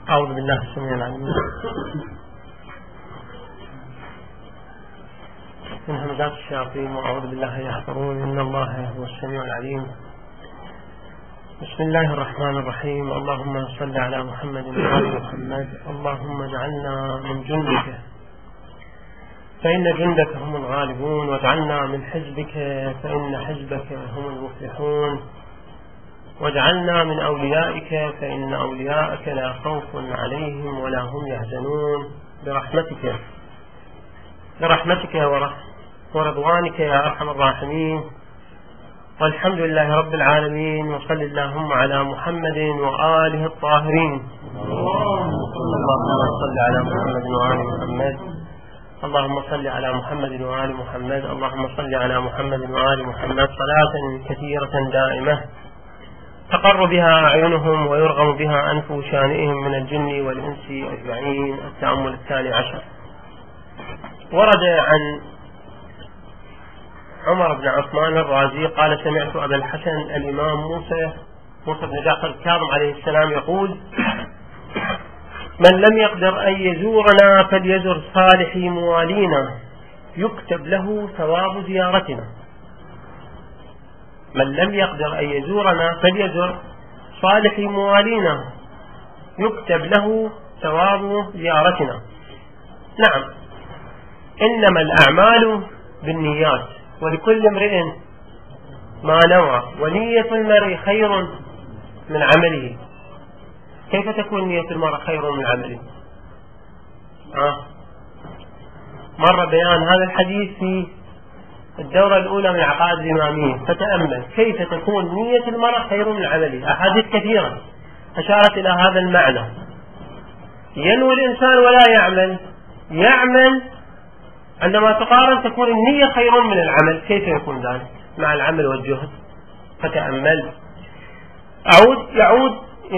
أعوذ بالله السميع العليم من همزات الشياطين وأعوذ بالله يحضرون إن الله هو السميع العليم. بسم الله الرحمن الرحيم. اللهم صل على محمد وآل محمد. اللهم اجعلنا من جندك فإن جندك هم الغالبون، واجعلنا من حزبك فإن حزبك هم المفلحون، واجعلنا من أوليائك فإن أولياءك لا خوف عليهم ولا هم يحزنون برحمتك ورضوانك يا أرحم الراحمين. والحمد لله رب العالمين، وصل اللهم على محمد وآله الطاهرين. اللهم صل على محمد وآل محمد. اللهم صل على محمد وآل محمد. اللهم صل على محمد وآل محمد صلاة كثيرة دائمة تقر بها أعينهم ويرغم بها أنف شانئهم من الجن والإنس أجمعين. التأمل 12. ورد عن عمر بن عثمان الرازي قال: سمعت أبا الحسن الإمام موسى بن جعفر الكاظم عليه السلام يقول: من لم يقدر أن يزورنا فليزر صالحي موالينا يكتب له ثواب زيارتنا. من لم يقدر أن يزورنا فليزر صالحي موالينا يكتب له ثواب زيارتنا. نعم، إنما الأعمال بالنيات ولكل امرئ ما نوى، ونية المرء خير من عمله. كيف تكون نية المرء خير من عمله؟ مر بيان هذا الحديث في الدورة الأولى من عقائد الإمامية، فتأمل كيف تكون نية المرء خير من عمله. أحاديث كثيرة أشارت إلى هذا المعنى. ينوي الإنسان ولا يعمل عندما تقارن تكون النية خير من العمل. كيف يكون ذلك مع العمل والجهد؟ فتأمل. يعود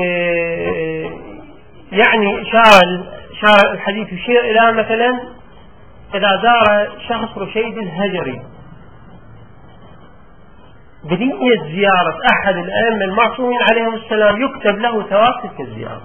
يعني شار الحديث يشير إلى مثلا إذا زار شخص رشيد الهجري بنية زيارة أحد الأئمة المعصومين عليهم السلام يكتب له ثواب تلك الزيارة.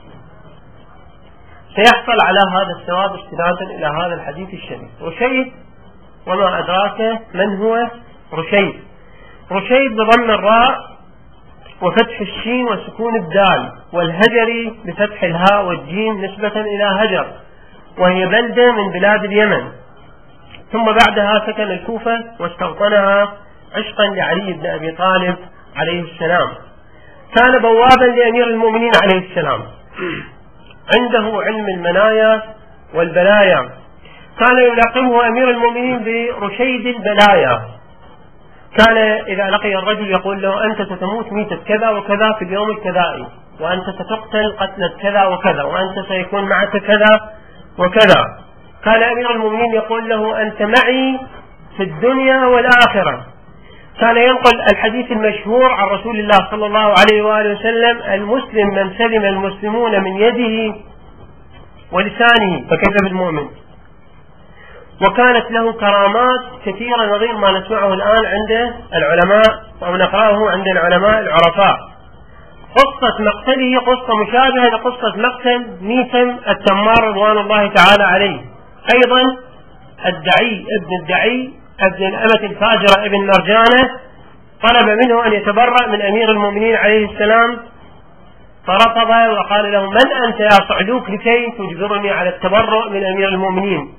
سيحصل على هذا الثواب استنادا إلى هذا الحديث الشريف. رشيد، وما أدراك من هو رشيد؟ رشيد بضم الراء وفتح الشين وسكون الدال، والهجري بفتح الهاء والجيم نسبة إلى هجر، وهي بلدة من بلاد اليمن. ثم بعدها سكن الكوفة واستوطنها عشقا لعلي بن أبي طالب عليه السلام. كان بوابا لأمير المؤمنين عليه السلام، عنده علم المنايا والبلايا. كان يلقبه أمير المؤمنين برشيد البلايا. كان إذا لقي الرجل يقول له: أنت ستموت ميتة كذا وكذا في اليوم الكذائي، وأنت ستقتل قتلة كذا وكذا، وأنت سيكون معك كذا وكذا. كان أمير المؤمنين يقول له: أنت معي في الدنيا والآخرة. كان ينقل الحديث المشهور عن رسول الله صلى الله عليه وآله وسلم: المسلم من سلم المسلمون من يده ولسانه، فكيف بالمؤمن؟ وكانت له كرامات كثيرة نظير ما نسمعه الآن عند العلماء أو نقرأه عند العلماء العرفاء. قصة مقتله قصة مشابهة لقصة مقتل ميثم التمار رضوان الله تعالى عليه. أيضا الدعي ابن الأمة الفاجرة ابن مرجانة طلب منه أن يتبرأ من أمير المؤمنين عليه السلام، فرفض وقال له: من أنت يا صعلوك لكي تجبرني على التبرؤ من أمير المؤمنين؟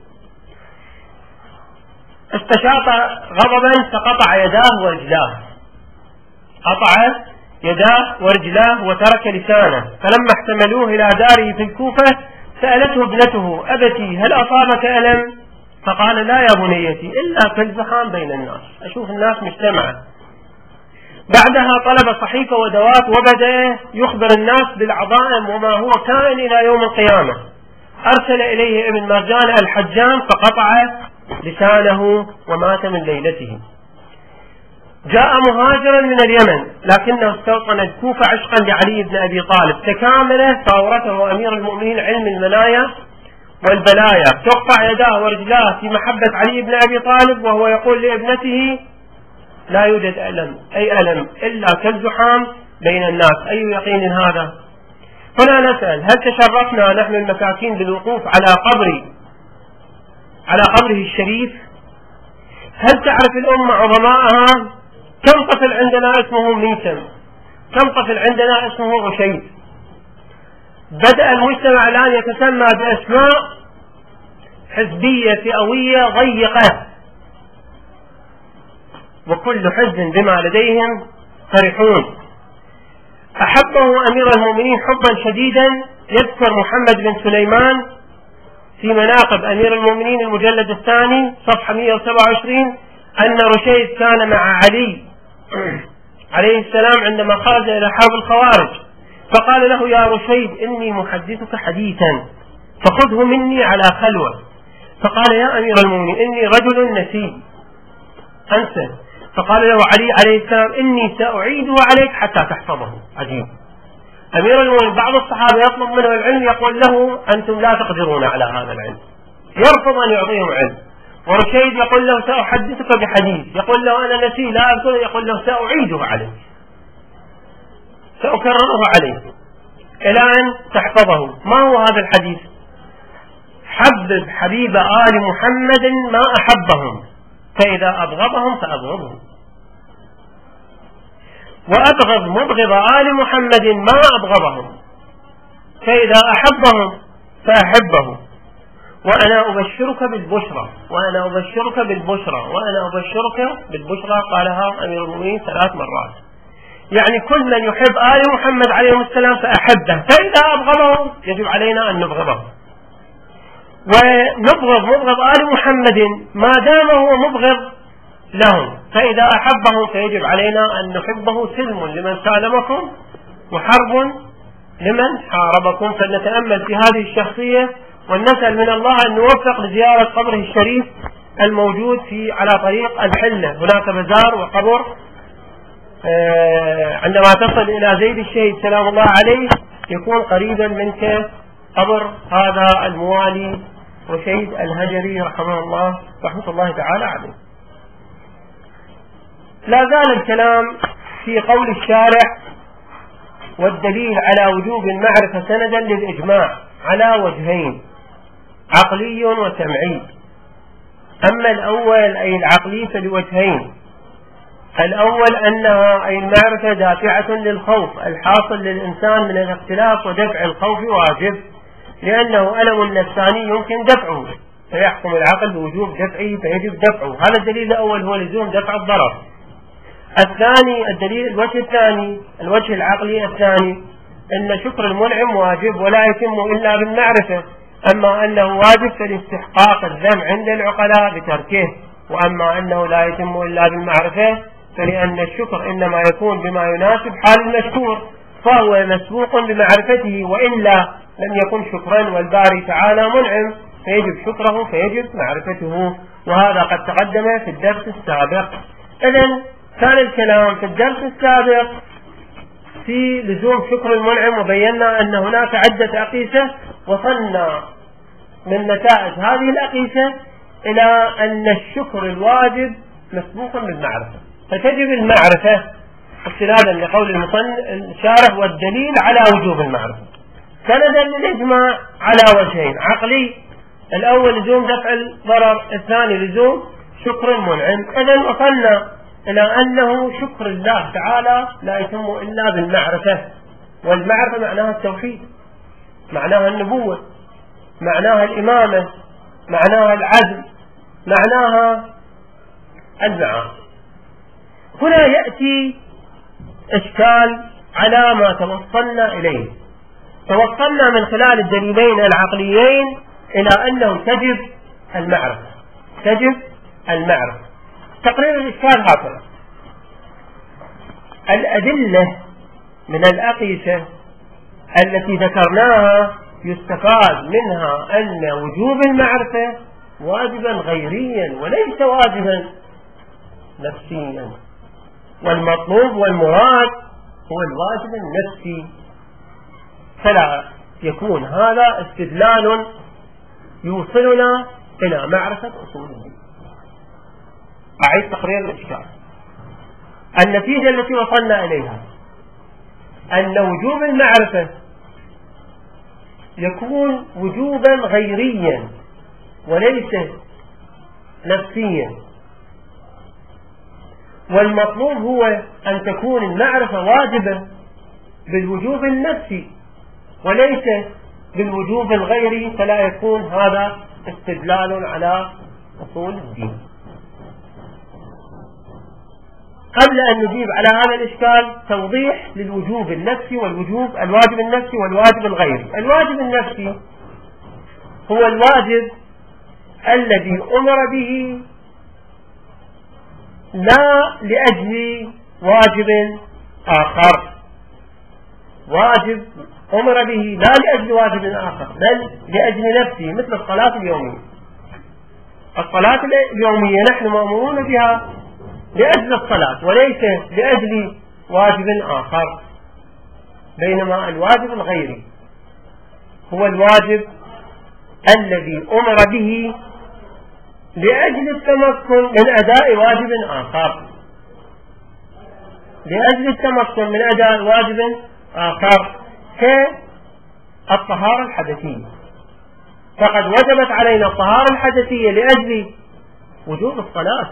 استشاط غضبا فقطع يداه ورجلاه، قطع يداه ورجلاه وترك لسانه. فلما احتملوه إلى داره في الكوفة سألته ابنته: أبتي هل أصابك ألم؟ فقال: لا يا بنيتي، إلا كالزحام بين الناس، أشوف الناس مجتمعة. بعدها طلب صحيفة ودوات وبدأ يخبر الناس بالعظائم وما هو كائن إلى يوم القيامة. أرسل إليه ابن مرجان الحجام فقطع لسانه ومات من ليلته. جاء مهاجرا من اليمن لكنه استوطن الكوفة عشقا لعلي بن أبي طالب. تكامل فأورثه أمير المؤمنين علم المنايا والبلايا. تقطع يداه ورجلاه في محبة علي بن أبي طالب، وهو يقول لابنته: لا يوجد ألم إلا كالزحام بين الناس. أي يقين هذا؟ هنا نسأل: هل تشرفنا نحن المساكين بالوقوف على قبره الشريف؟ هل تعرف الأمة عظماءها؟ كم طفل عندنا اسمه ميسم؟ كم طفل عندنا اسمه رشيد؟ بدأ المجتمع الآن يتسمى بأسماء حزبية فئوية ضيقة، وكل حزب بما لديهم فرحون. أحبه أمير المؤمنين حبا شديدا. يذكر محمد بن سليمان في مناقب أمير المؤمنين المجلد الثاني صفحة 127 أن رشيد كان مع علي عليه السلام عندما خرج إلى حرب الخوارج، فقال له: يا رشيد، إني محدثك حديثا فخذه مني على خلوة. فقال: يا أمير المؤمنين، إني رجل نسي أنسى. فقال له علي عليه السلام: إني سأعيده عليك حتى تحفظه. عجيب. أمير المؤمنين بعض الصحابة يطلب منه العلم، يقول له: أنتم لا تقدرون على هذا العلم، يرفض أن يعطيهم علم. ورشيد يقول له: سأحدثك بحديث، يقول له: أنا نسي لا أذكره، يقول له: سأعيده عليك، سأكرره عليك إلى أن تحفظه. ما هو هذا الحديث؟ حبب حبيب آل محمد ما أحبهم، فإذا أبغضهم فأبغضهم، وأبغض مبغض آل محمد ما أبغضهم، فإذا أحبهم فأحبه. وأنا أبشرك بالبشرى، وأنا أبشرك بالبشرى، وأنا أبشرك بالبشرى، قالها أمير المؤمنين 3 مرات. يعني كل من يحب آل محمد عليه السلام فأحبه، فإذا أبغضه يجب علينا أن نبغضه، ونبغض مبغض آل محمد ما دام هو مبغض لهم، فإذا أحبهم فيجب علينا أن نحبه. سلم لمن سالمكم وحرب لمن حاربكم. فلنتأمل في هذه الشخصية ونسأل من الله أن نوفق لزيارة قبره الشريف الموجود على طريق الحلة. هناك مزار وقبر عندما تصل إلى زيد الشهيد سلام الله عليه يكون قريبا منك قبر هذا الموالي رشيد الهجري رحمه الله رحمة الله تعالى عليه. لا زال الكلام في قول الشارع: والدليل على وجوب المعرفة سندا للإجماع على وجهين، عقلي وسمعي. أما الأول أي العقلي فلوجهين: الأول أنها أي المعرفة دافعة للخوف الحاصل للإنسان من الاختلاف، ودفع الخوف واجب، لأنه ألم نفساني يمكن دفعه، فيحكم العقل بوجوب دفعه فيجب دفعه. هذا الدليل الأول هو لزوم دفع الضرر. الثاني الدليل الوجه الثاني الوجه العقلي الثاني أن شكر المنعم واجب ولا يتم إلا بالمعرفة، أما أنه واجب فلاستحقاق الذم عند العقلاء بتركه، وأما أنه لا يتم إلا بالمعرفة فلأن الشكر إنما يكون بما يناسب حال المشكور، فهو مسبوق بمعرفته، وإلا لم يكن شكرا، والباري تعالى منعم فيجب شكره فيجب معرفته، وهذا قد تقدم في الدرس السابق. إذن كان الكلام في الدرس السابق في لزوم شكر المنعم، وبينا أن هناك عدة أقيسة، وصلنا من نتائج هذه الأقيسة إلى أن الشكر الواجب مسبوق بالمعرفة، فتجب المعرفة استنادا لقول الشارح: والدليل على وجوب المعرفة سندا للإجماع على وجهين، عقلي الأول لزوم دفع الضرر، الثاني لزوم شكر المنعم. إذن وصلنا إلى أنه شكر الله تعالى لا يتم إلا بالمعرفة، والمعرفة معناها التوحيد، معناها النبوة، معناها الإمامة، معناها العدل، معناها المعاصي. هنا يأتي إشكال على ما توصلنا إليه. توصلنا من خلال الدليلين العقليين إلى أنه تجب المعرفة، تجب المعرفة. تقرير الإشكال هكذا: الأدلة من الأقيسة التي ذكرناها يستفاد منها أن وجوب المعرفة واجبا غيريا وليس واجبا نفسيا، والمطلوب والمراد هو الواجب النفسي، فلا يكون هذا استدلال يوصلنا إلى معرفة أصول الدين. أعيد تقرير الإشكال. النتيجة التي وصلنا إليها أن وجوب المعرفة يكون وجوبا غيريا وليس نفسيا، والمطلوب هو أن تكون المعرفة واجبة بالوجوب النفسي وليس بالوجوب الغيري، فلا يكون هذا استدلال على أصول الدين. قبل أن نجيب على هذا الإشكال توضيح للوجوب النفسي الواجب النفسي والواجب الغيري. الواجب النفسي هو الواجب الذي أمر به لا لأجل واجب آخر، واجب أمر به لا لأجل واجب آخر بل لأجل نفسه، مثل الصلاة اليومية. الصلاة اليومية نحن مأمورون بها لأجل الصلاة وليس لأجل واجب آخر، بينما الواجب الغيري هو الواجب الذي أمر به لأجل التمكن من أداء واجب آخر، لأجل التمكن من أداء واجب آخر، كالطهارة الحدثية. فقد وجبت علينا الطهارة الحدثية لأجل وجوب الصلاة.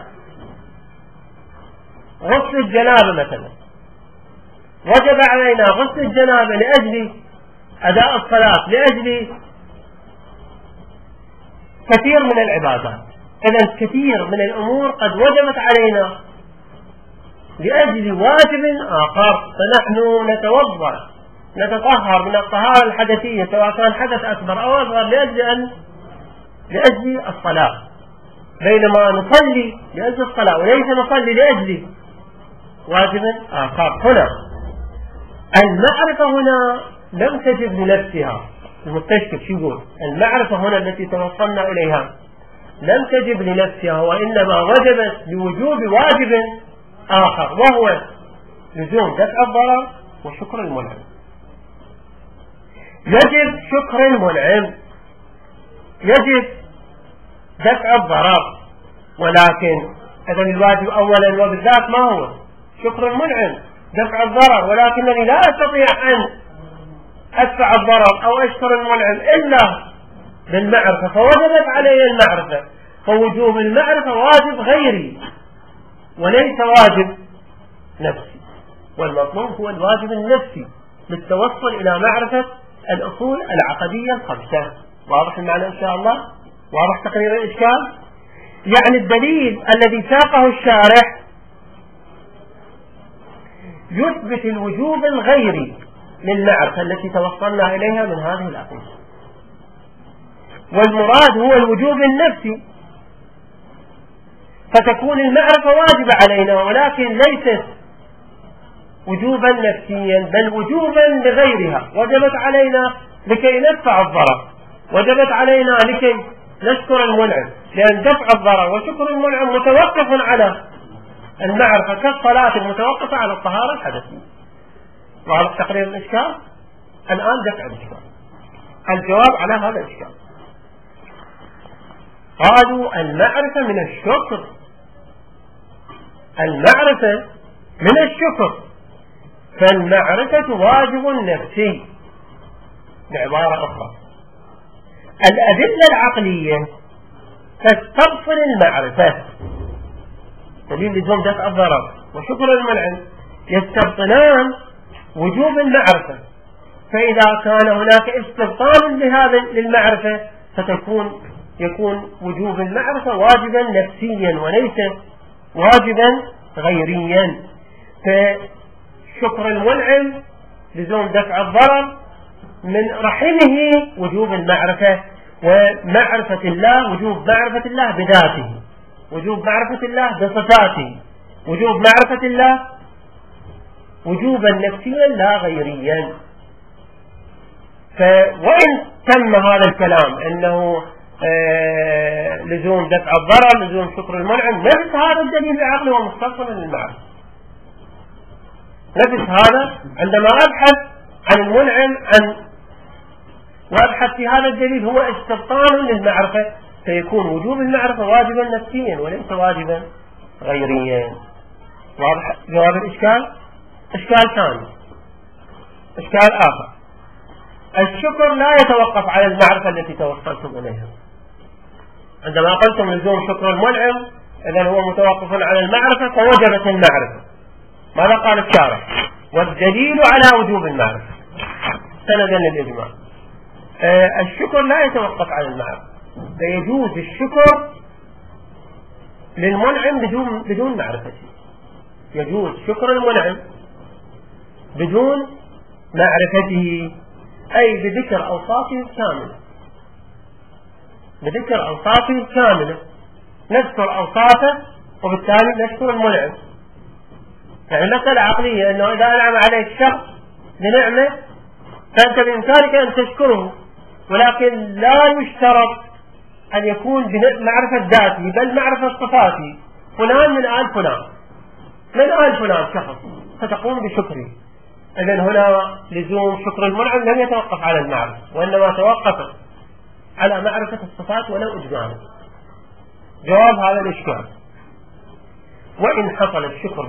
غسل الجنابة مثلا وجب علينا غسل الجنابة لأجل أداء الصلاة، لأجل كثير من العبادات. إذن كثير من الأمور قد وجبت علينا لأجل واجب آخر، فنحن نتوضأ نتطهر من الطهارة الحدثية سواء كان حدث أكبر أو أصغر لأجل الصلاة، بينما نصلي لأجل الصلاة وليس نصلي لأجل واجب آخر. هنا المعرفة هنا لم تجب لنفسها. المستشكل شو يقول؟ المعرفة هنا التي توصلنا إليها لم تجب لنفسها، وإنما وجبت لوجوب واجب آخر، وهو لزوم دفع الضرر وشكر المنعم. يجب شكر المنعم، يجب دفع الضرر، ولكن إذا الواجب أولا وبالذات ما هو؟ شكر المنعم، دفع الضرر، ولكنني لا أستطيع أن أدفع الضرر أو أشكر المنعم إلا بالمعرفة، فوجبت علي المعرفة، فوجوب المعرفة واجب غيري وليس واجب نفسي، والمطلوب هو الواجب النفسي للتوصل إلى معرفة الأصول العقدية الخمسة. واضح المعنى إن شاء الله؟ واضح تقرير الإشكال؟ يعني الدليل الذي ساقه الشارح يثبت الوجوب الغيري للمعرفة التي توصلنا إليها من هذه العقيدة، والمراد هو الوجوب النفسي، فتكون المعرفة واجبة علينا ولكن ليست وجوبا نفسيا بل وجوبا لغيرها. وجبت علينا لكي ندفع الضرر، وجبت علينا لكي نشكر المنعم، لأن دفع الضرر وشكر المنعم متوقف على المعرفة كالصلاة المتوقفة على الطهارة الحدثية. واضح تقرير الإشكال؟ الآن دفع الإشكال، الجواب على هذا الإشكال. قالوا المعرفة من الشكر، المعرفة من الشكر، فالمعرفة واجب نفسي. بعبارة أخرى الأدلة العقلية تستبطن المعرفة، دليل لزوم دفع الضرر وشكر المنعم يستبطنان وجوب المعرفة، فإذا كان هناك استبطان للمعرفة يكون وجوب المعرفة واجبا نفسيا وليس واجبا غيريا. فشكر المنعم لزوم دفع الضرر من رحمه وجوب المعرفة، ومعرفة الله وجوب معرفة الله بذاته، وجوب معرفة الله بصفاته، وجوب معرفة الله وجوبا نفسيا لا غيريا. وإن تم هذا الكلام أنه لزوم دفع الضرر لزوم شكر المنعم، نفس هذا الدليل العقلي ومستقبل للمعرفة، نفس هذا عندما أبحث عن المنعم وأبحث في هذا الدليل هو استبطان للمعرفة، فيكون وجوب المعرفة واجبا نفسيا وليس واجبا غيريا. واضح جواب الإشكال؟ إشكال ثاني، إشكال آخر. الشكر لا يتوقف على المعرفة التي توصلتم إليها. عندما قلتم لزوم شكر المنعم إذن هو متوقف على المعرفة فوجبت المعرفة. ماذا قال الشارع؟ والدليل على وجوب المعرفة سندا للإجماع. الشكر لا يتوقف على المعرفة، فيجوز الشكر للمنعم بدون معرفته. يجوز شكر المنعم بدون معرفته، أي بذكر أوصافه الكاملة. بذكر أوصافه الكاملة نذكر أوصافه وبالتالي نشكر المنعم. يعني مسألة عقلية أنه إذا أنعم عليك الشخص بنعمة فأنت بإمكانك أن تشكره، ولكن لا يشترط أن يكون بمعرفة ذاته بل معرفة صفاته. فلان من آل فلان، من آل فلان شخص فتقوم بشكره. إذن هنا لزوم شكر المنعم لم يتوقف على المعرفة، وإنما توقف على معرفة الصفات ولو إجمالا. جواب هذا الإشكال. وإن حصل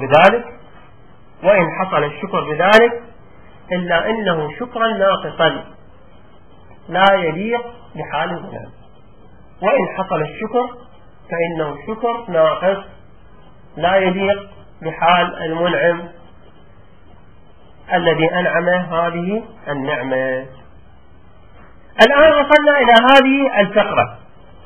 الشكر بذلك إلا أنه شكرا ناقصا لا يليق بحال المنعم. وإن حصل الشكر فإنه شكر ناقص لا يليق بحال المنعم الذي أنعم هذه النعمة. الآن وصلنا إلى هذه الفقرة،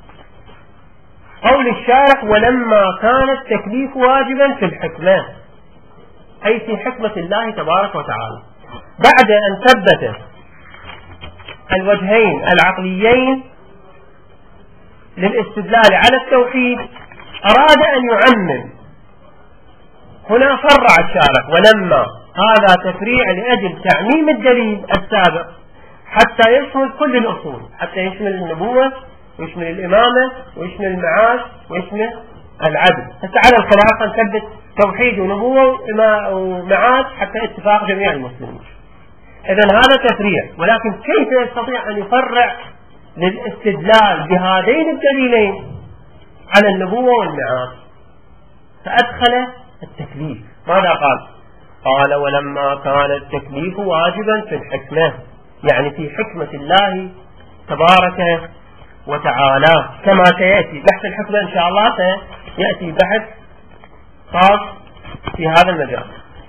قول الشارع ولما كان التكليف واجبا في الحكمة، أي في حكمة الله تبارك وتعالى. بعد أن ثبت الوجهين العقليين للاستدلال على التوحيد أراد أن يعمم. هنا فرع الشارع ولما، هذا تفريع لأجل تعميم الدليل السابق حتى يشمل كل الأصول، حتى يشمل النبوة ويشمل الإمامة ويشمل المعاش ويشمل العدل. حتى على الخلاصة نثبت توحيد ونبوة ومعاش حتى اتفاق جميع المسلمين. إذن هذا تفريع، ولكن كيف يستطيع أن يفرع للاستدلال بهذين الدليلين على النبوة والمعاش؟ فأدخل التكليف. ماذا قال؟ قال ولما كان التكليف واجبا في الحكمة، يعني في حكمة الله تبارك وتعالى، كما سيأتي بحث الحكمة إن شاء الله، سيأتي بحث خاص في هذا المجال.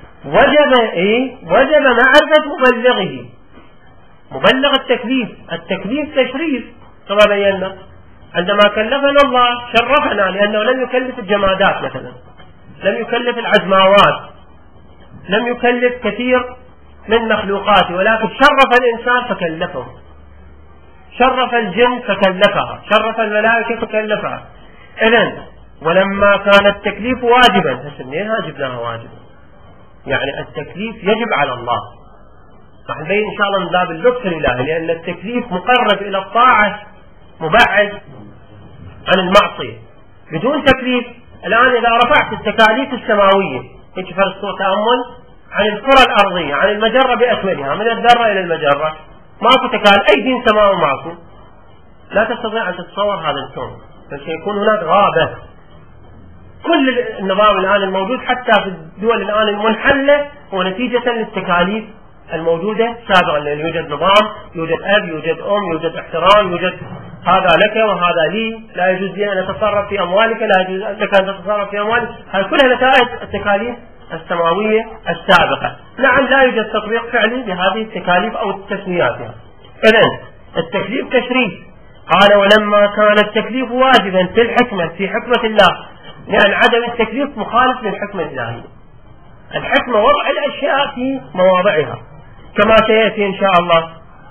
وجب معرفة مبلغه، مبلغ التكليف تشريف كما بينا. عندما كلفنا الله شرفنا، لأنه لم يكلف الجمادات مثلا، لم يكلف العزماوات، لم يكلف كثير من مخلوقاته، ولكن شرف الإنسان فكلفه، شرف الجن فكلفها، شرف الملائكة فكلفها. إذن ولما كان التكليف واجبا، فسميناها جبناها واجبا، يعني التكليف يجب على الله. راح نبين إن شاء الله من باب اللطف الإلهي، لأن التكليف مقرب إلى الطاعة مبعد عن المعصية. بدون تكليف الآن إذا رفعت التكاليف السماوية، هيك فرض تأمل عن الكرة الأرضية، عن المجرة بأكملها من الذرة إلى المجرة، ماكو تكاليف، أي دين سماوي ماكو، لا تستطيع أن تتصور هذا الكون، فسيكون هناك غابة. كل النظام الآن الموجود حتى في الدول الآن المنحلة هو نتيجة للتكاليف الموجودة سابقا، لأن يوجد نظام، يوجد أب، يوجد أم، يوجد احترام، يوجد هذا لك وهذا لي، لا يجوز لي أن أتصرف في أموالك، لا يجوز لك أن تتصرف في أموالك. هذه كلها نتائج التكاليف السماوية السابقة. نعم لا يوجد تطبيق فعلي لهذه التكاليف أو تسمياتها. إذن التكليف تشريف. قال ولما كان التكليف واجبا في الحكمة، في حكمة الله، لأن عدم التكليف مخالف للحكمة الإلهية. الحكمة وضع الأشياء في مواضعها كما سيأتي إن شاء الله.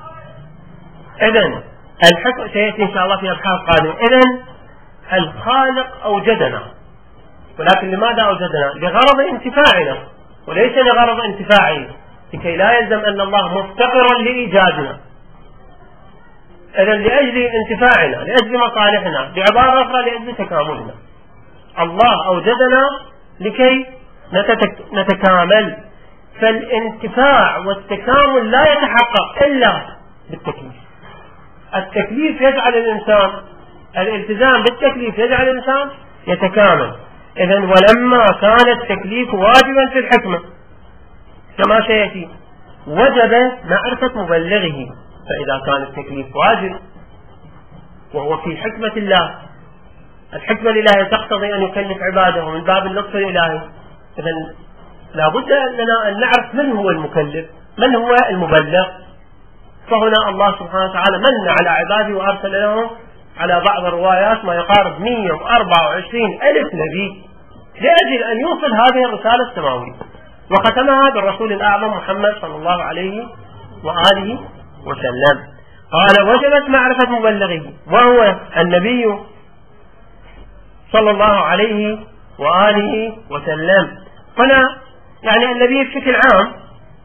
إذن الحكمة سيأتي إن شاء الله في أبحاث قادمة. إذن الخالق أوجدنا، ولكن لماذا أوجدنا؟ لغرض انتفاعنا وليس لغرض انتفاعه، لكي لا يلزم أن الله مفتقر لإيجادنا. إذن لأجل انتفاعنا، لأجل مصالحنا، بعبارة أخرى لأجل تكاملنا. الله أوجدنا لكي نتكامل، فالانتفاع والتكامل لا يتحقق إلا بالتكليف. التكليف يجعل الإنسان، الالتزام بالتكليف يجعل الإنسان يتكامل. إذن ولما كان التكليف واجبا في الحكمة كما سيأتي، وجب معرفة مبلغه، فإذا كان التكليف واجب وهو في حكمة الله، الحكمة الإلهية تقتضي أن يكلف عباده من باب اللطف الإلهي، إذن لا بد أننا أن نعرف من هو المكلف، من هو المبلغ. فهنا الله سبحانه وتعالى من على عباده وأرسل لهم على بعض الروايات ما يقارب 124,000 نبي لأجل أن يوصل هذه الرسالة السماوية، وختمها بالرسول الأعظم محمد صلى الله عليه وآله وسلم. قال وجبت معرفة مبلغه وهو النبي صلى الله عليه وآله وسلم. هنا يعني النبي بشكل عام.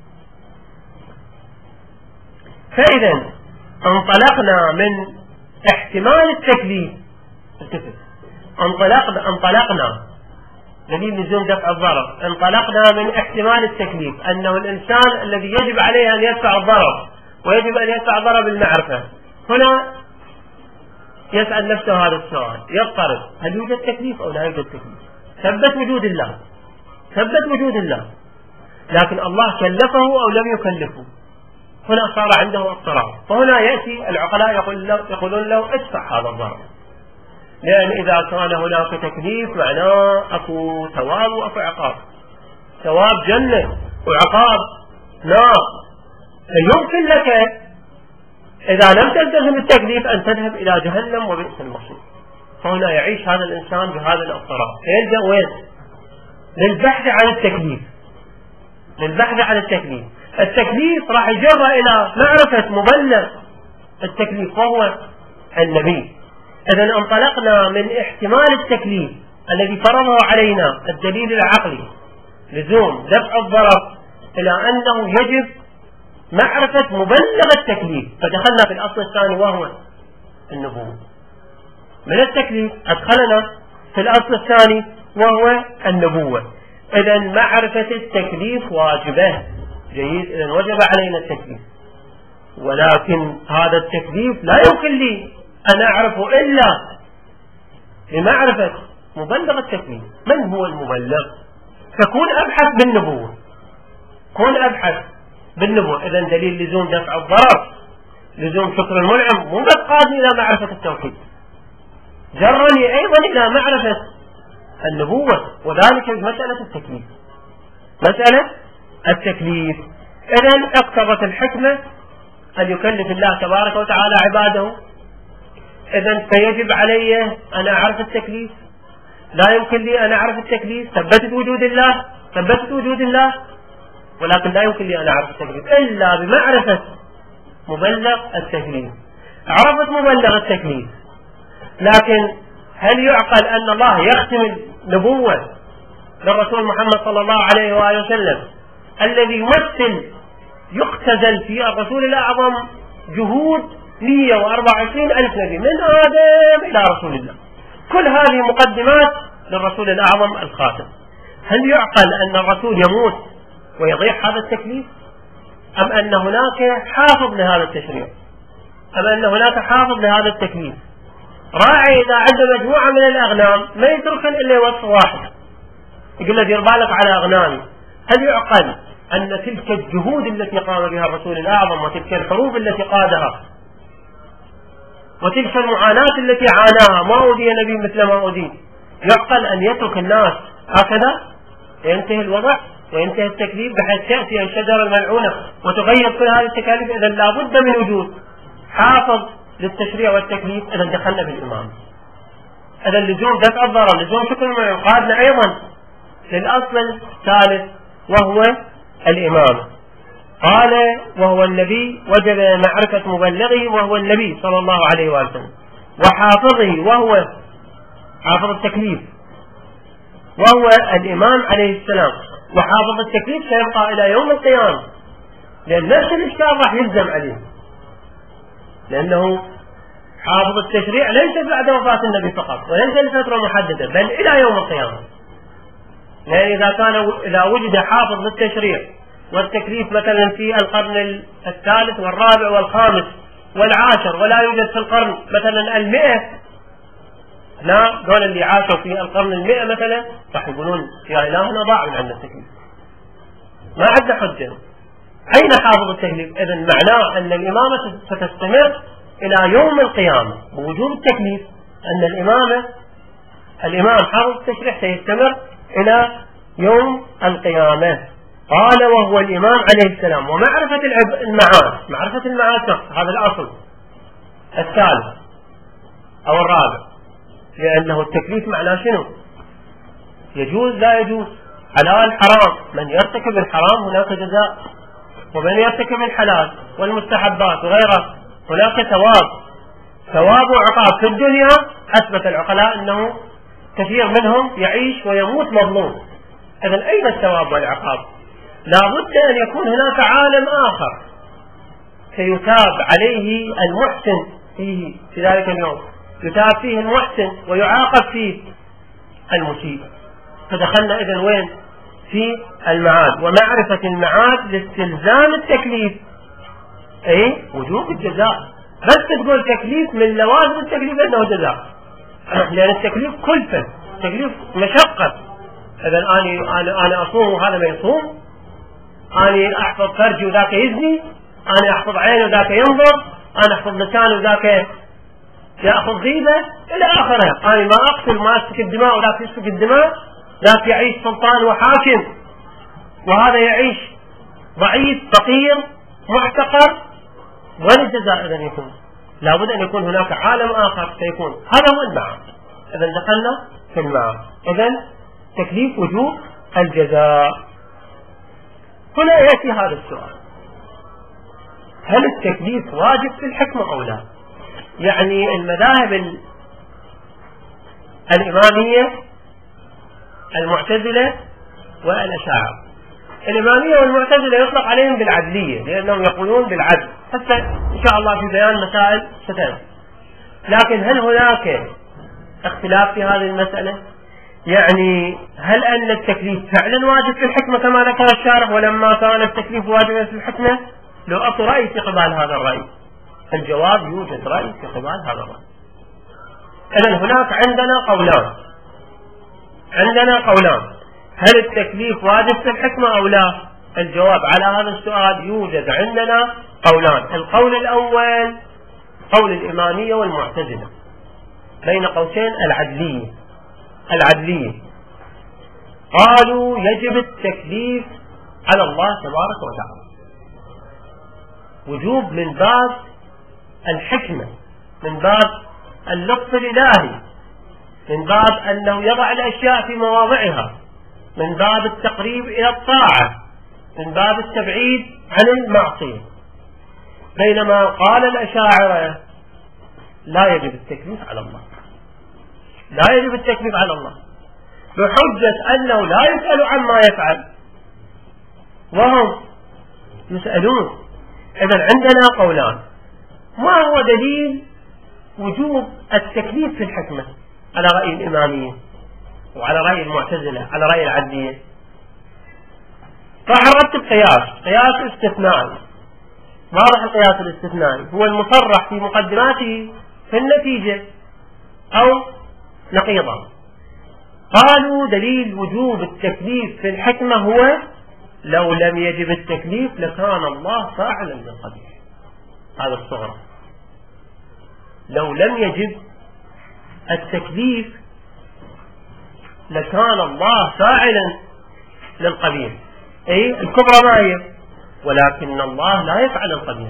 فإذا انطلقنا من احتمال التكليف، انطلقنا دليل لزوم دفع الضرر، انطلقنا من احتمال التكليف أنه الإنسان الذي يجب عليه أن يدفع الضرر ويجب أن يدفع الضرر بالمعرفة. هنا يسأل نفسه هذا السؤال، يضطرب هل يوجد تكليف أو لا يوجد تكليف؟ ثبت وجود الله، ثبت وجود الله، لكن الله كلفه أو لم يكلفه؟ هنا صار عنده اضطراب. فهنا يأتي العقلاء يقولون له ادفع هذا الضرر، لأن إذا كان هناك تكليف معناه أكو ثواب وأكو عقاب، ثواب جنة وعقاب نار، فيمكن لك إذا لم تلتزم التكليف أن تذهب إلى جهنم وبئس المصير. فهنا يعيش هذا الإنسان بهذا الاضطراب، فيلجأ وين؟ للبحث عن التكليف، للبحث عن التكليف. التكليف راح يجر إلى معرفة مبلغ التكليف وهو النبي. إذا انطلقنا من احتمال التكليف الذي فرضه علينا الدليل العقلي لزوم دفع الضرر إلى أنه يجب معرفة مبلغ التكليف، فدخلنا في الأصل الثاني وهو النبوة. من التكليف أدخلنا في الأصل الثاني وهو النبوة. إذا معرفة التكليف واجبة، جيد، إذا وجب علينا التكليف، ولكن هذا التكليف لا يمكن لي أن أعرفه إلا بمعرفة مبلغ التكليف. من هو المبلغ؟ فكون أبحث بالنبوة، كون أبحث بالنبوة. إذا دليل لزوم دفع الضرر، لزوم شكر المنعم، مو بس قادني إلى معرفة التوحيد، جرني أيضا إلى معرفة النبوة، وذلك بمسألة التكليف، مسألة التكليف. إذن اقتضت الحكمة أن يكلف الله تبارك وتعالى عباده. إذن فيجب علي أن أعرف التكليف، لا يمكن لي أن أعرف التكليف، ثبتت وجود الله، ثبتت وجود الله، ولكن لا يمكن لي أن أعرف التكليف إلا بمعرفة مبلغ التكليف. عرفت مبلغ التكليف، لكن هل يعقل أن الله يختم النبوة للرسول محمد صلى الله عليه وآله وسلم الذي يمثل يختزل في الرسول الأعظم جهود 124,000 نبي من آدم إلى رسول الله، كل هذه مقدمات للرسول الأعظم الخاتم؟ هل يعقل أن الرسول يموت ويضيع هذا التكليف؟ أم أن هناك حافظ لهذا التشريع، أم أن هناك حافظ لهذا التكليف؟ راعي إذا عنده مجموعة من الأغنام ما يتركن إلا يوصف واحد يقول له دير بالك على أغنامي. هل يعقل أن تلك الجهود التي قام بها الرسول الأعظم وتلك الحروب التي قادها وتلك المعاناة التي عاناها ما أودي نبي مثل ما أودي، يعقل أن يترك الناس هكذا ينتهي الوضع وينتهي التكليف بحيث تأتي الشجرة الملعونة وتغير كل هذه التكاليف؟ إذا لابد من وجود حافظ للتشريع والتكليف. إذا دخلنا بالإمام. إذا لزوم دفع الضرر، لزوم شكر من قادنا أيضا للأصل الثالث وهو الإمام. قال وهو النبي، وجب معرفة مبلغه وهو النبي صلى الله عليه وسلم، وحافظه وهو حافظ التكليف وهو الإمام عليه السلام. وحافظ التكليف سيبقى إلى يوم القيامة، لأن نفس الإشكال راح يلزم عليه، لأنه حافظ التشريع ليس بعد وفاة النبي فقط وليس لفترة محددة بل إلى يوم القيامة. لأن إذا وجد حافظ للتشريع والتكليف مثلا في القرن الثالث والرابع والخامس والعاشر ولا يوجد في القرن مثلا 100، لا دول اللي عاشوا في القرن 100 مثلا راح يقولون يا إلهنا ضاع من عندنا التكليف، ما عندنا حجة. أين حافظ التكليف؟ إذن معناه أن الإمامة ستستمر إلى يوم القيامة بوجوب التكليف، أن الإمام حافظ التشريع سيستمر إلى يوم القيامة. قال وهو الإمام عليه السلام. ومعرفة المعاد، معرفة المعاد هذا الأصل الثالث أو الرابع، لأنه التكليف معناه شنو؟ يجوز لا يجوز، حلال حرام، من يرتكب الحرام هناك جزاء، ومن يرتكب الحلال والمستحبات وغيره هناك ثواب وعقاب. في الدنيا أثبت العقلاء أنه كثير منهم يعيش ويموت مظلوم. إذن أين الثواب والعقاب؟ لا بد أن يكون هناك عالم آخر سيتاب عليه المحسن فيه في ذلك اليوم، يتاب فيه المحسن ويعاقب فيه المسيء. فدخلنا إذن وين؟ في المعاد. ومعرفة المعاد لاستلزام التكليف، أي وجوب الجزاء. بس تقول تكليف من لوازم التكليف أنه جزاء، لأن التكليف كلفة، التكليف مشقة. إذن أنا أصوم وهذا ما يصوم، أنا أحفظ فرجي وذاك يزني، أنا أحفظ عيني وذاك ينظر، أنا أحفظ لساني وذاك يأخذ غيبة إلى آخره، أنا ما أقتل ما أسفك الدماء وذاك يسفك الدماء، ذاك يعيش سلطان وحاكم وهذا يعيش ضعيف فقير محتقر. وين الجزاء إذن يكون؟ لابد أن يكون هناك عالم آخر سيكون، هذا هو المعاد. إذن دخلنا في المعاد. إذن تكليف وجوب الجزاء. هنا يأتي هذا السؤال: هل التكليف واجب في الحكمة أو لا؟ يعني المذاهب الإمامية المعتزلة والأشاعرة. الإمامية والمعتزلة يطلق عليهم بالعدلية لأنهم يقولون بالعدل، حتى إن شاء الله في بيان مسائل ستأتي. لكن هل هناك اختلاف في هذه المسألة؟ يعني هل أن التكليف فعلا واجب في الحكمة كما ذكر الشارح ولما كان التكليف واجبا في الحكمة؟ لو أعطوا رأي في قبال هذا الرأي، الجواب يوجد رأي في قبال هذا الرأي. إذن هناك عندنا قولان: هل التكليف واجب في الحكمة أو لا؟ الجواب على هذا السؤال يوجد عندنا قولان. القول الأول قول الإمامية والمعتزلة، بين قوسين العدلية. قالوا يجب التكليف على الله تبارك وتعالى وجوب من باب الحكمة، من باب اللطف الإلهي، من باب أنه يضع الأشياء في مواضعها، من باب التقريب إلى الطاعة، من باب التبعيد عن المعصية. بينما قال الأشاعرة لا يجب التكليف على الله، لا يجب التكليف على الله بحجة أنه لا يسأل عما يفعل وهم يسألون. إذن عندنا قولان: ما هو دليل وجوب التكليف في الحكمة على رأي الإمامية وعلى رأي المعتزلة على رأي العدلية؟ راح نرتب قياس استثنائي واضح. القياس الاستثنائي هو المصرح في مقدماته في النتيجة أو نقيضا. قالوا دليل وجوب التكليف في الحكمة هو: لو لم يجب التكليف لكان الله فاعلا بالقبيح. هذا الصغر. لو لم يجب التكليف لكان الله فاعلا للقبيح. أي الكبرى ما هي؟ ولكن الله لا يفعل القبيح،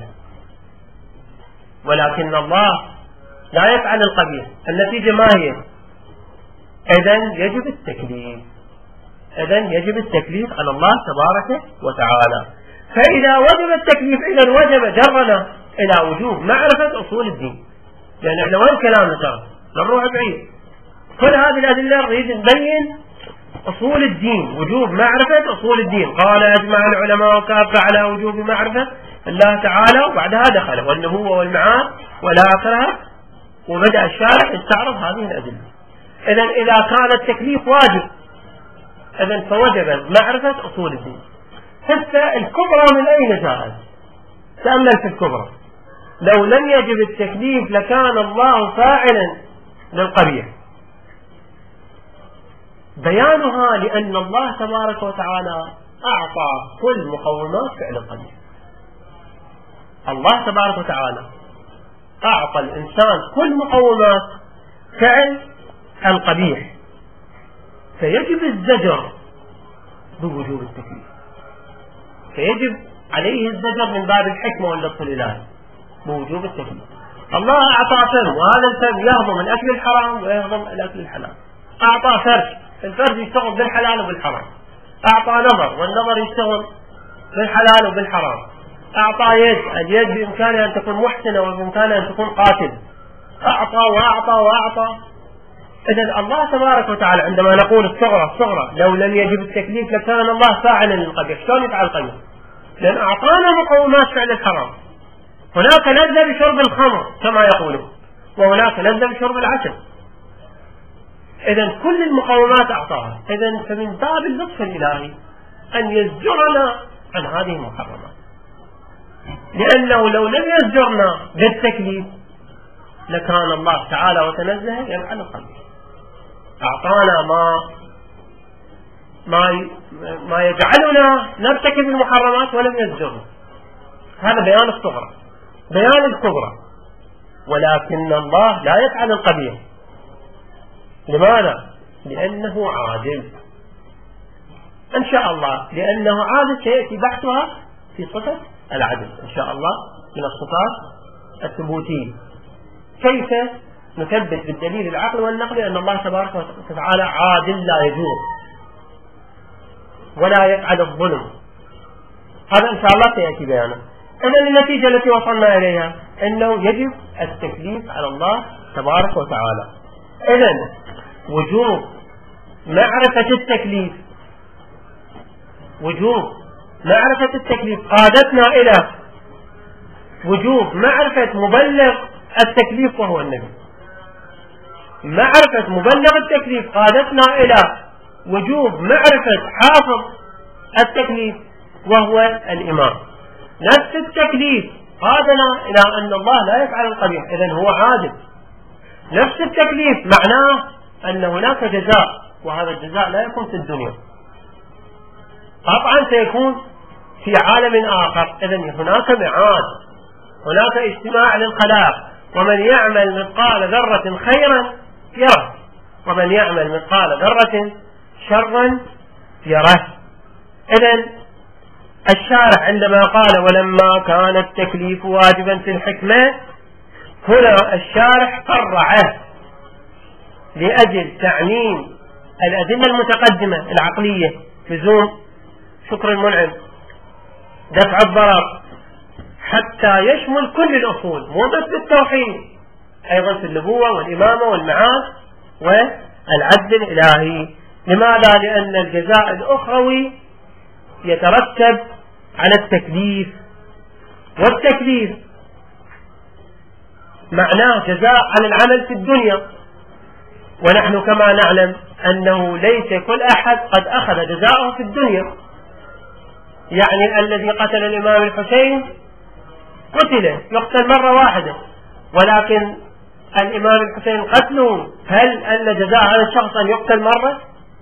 ولكن الله لا يفعل القبيح. النتيجة ما هي؟ إذن يجب التكليف، إذن يجب التكليف على الله تبارك وتعالى. فإذا وجب التكليف إذن وجب جرنا إلى وجوب معرفة أصول الدين، لأن احنا وين كلامنا ترى نروح بعيد. كل هذه الأدلة نريد نبين أصول الدين، وجوب معرفة أصول الدين. قال أجمع العلماء كافة على وجوب معرفة الله تعالى، وبعدها دخل والنبوة والمعاد والآخرة، وبدأ الشارح يستعرض هذه الأدلة. إذن إذا كان التكليف واجب إذن فوجب معرفة أصول الدين. حتى الكبرى من أين جاءت؟ تأمل في الكبرى: لو لم يجب التكليف لكان الله فاعلا للقبيح. بيانها لأن الله تبارك وتعالى أعطى كل مقومات فعل القبيح. الله تبارك وتعالى أعطى الإنسان كل مقومات فعل القبيح، فيجب الزجر بوجوب التكليف، فيجب عليه الزجر من باب الحكمة واللطف الإلهي بوجوب التكليف. الله أعطى فم، وهذا الفم يهضم الأكل الحرام ويهضم الأكل الحلال. أعطى فرج، الفرج يشتغل بالحلال وبالحرام. أعطى نظر، والنظر يشتغل بالحلال وبالحرام. أعطى يد، اليد بإمكانها أن تكون محسنة وبإمكانها أن تكون قاتل. أعطى وأعطى وأعطى. إذن الله تبارك وتعالى عندما نقول الصغرى لو لم يجب التكليف لكان الله فاعلا للقبيح. شلون يفعل القبيح؟ لأن أعطانا مقومات فعل الحرام. هناك لذة بشرب الخمر كما يقولون، وهناك لذة بشرب العسل. إذن كل المقومات أعطاها. إذن فمن باب اللطف الإلهي أن يزجرنا عن هذه المحرمات، لأنه لو لم يزجرنا بالتكليف لكان الله تعالى وتنزه يفعل القبيح. أعطانا ما يجعلنا نرتكب المحرمات ولم يزجرنا. هذا بيان الصغرى. بيان الكبرى، ولكن الله لا يفعل القبيح. لماذا؟ لأنه عادل إن شاء الله، لأنه عادل سيأتي بحثها في صفة العدل إن شاء الله من الصفات الثبوتية. كيف نثبت بالدليل العقل والنقل أن الله تبارك وتعالى عادل لا يجور ولا يفعل الظلم؟ هذا إن شاء الله سيأتي بيانه. إذن النتيجة التي وصلنا إليها أنه يجب التكليف على الله تبارك وتعالى. إذن وجوب معرفة التكليف، وجوب معرفة التكليف قادتنا إلى وجوب معرفة مبلغ التكليف وهو النبي. معرفة مبلغ التكليف قادتنا إلى وجوب معرفة حافظ التكليف وهو الإمام. نفس التكليف قادنا إلى أن الله لا يفعل القبيح، إذن هو عادل. نفس التكليف معناه أن هناك جزاء، وهذا الجزاء لا يكون في الدنيا، قطعا سيكون في عالم آخر. إذن هناك معاد، هناك اجتماع للخلاق. ومن يعمل مثقال ذرة خيرا يره، ومن يعمل مثقال ذرة شرا يره. إذن الشارع عندما قال ولما كان التكليف واجبا في الحكمة، هنا الشارع قرعه لأجل تعميم الأدلة المتقدمة العقلية، لزوم شكر المنعم، دفع الضرر، حتى يشمل كل الأصول، مو بس بالتوحيد، أيضا في النبوة والإمامة والمعاد والعدل الإلهي. لماذا؟ لأن الجزاء الأخروي يترتب على التكليف، والتكليف معناه جزاء على العمل في الدنيا. ونحن كما نعلم أنه ليس كل أحد قد أخذ جزاءه في الدنيا. يعني الذي قتل الإمام الحسين قتل، يقتل مرة واحدة، ولكن الإمام الحسين قتله هل أن جزاء هذا الشخص أن يقتل مرة؟